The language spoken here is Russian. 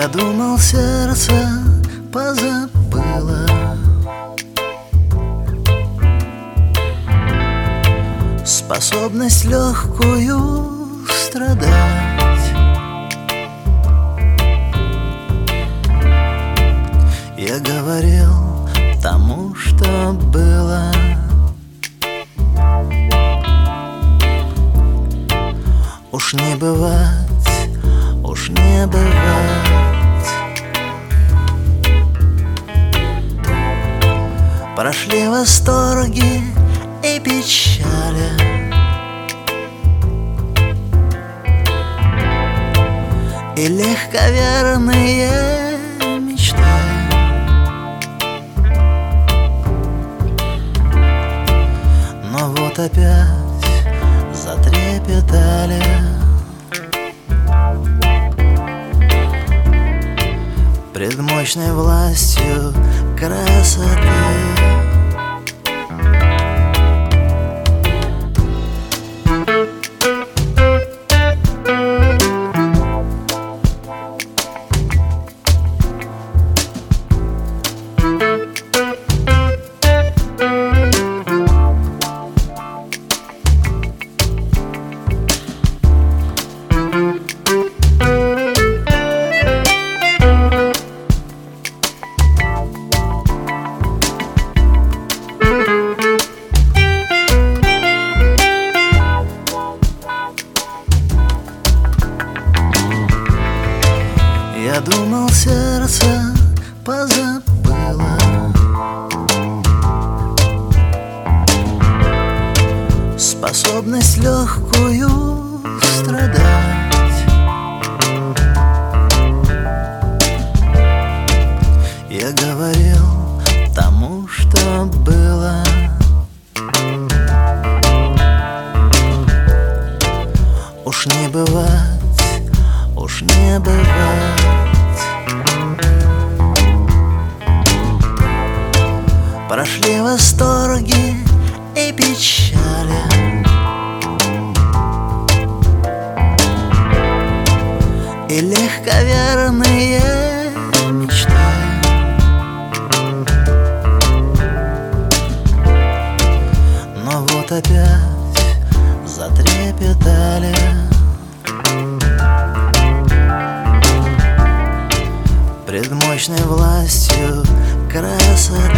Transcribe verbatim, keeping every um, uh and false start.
Я думал, сердце позабыло способность легкую страдать. Я говорил тому, что было, уж не бывать, уж не бывать. Прошли восторги и печали, и легковерные мечты. Но вот опять затрепетали пред мощной властью красоты. Я думал, сердце позабыло способность легкую страдать. Я говорил тому, что было, уж не бывать, уж не бывать. Прошли восторги и печали, и легковерные мечты. Но вот опять затрепетали пред мощной властью красоты.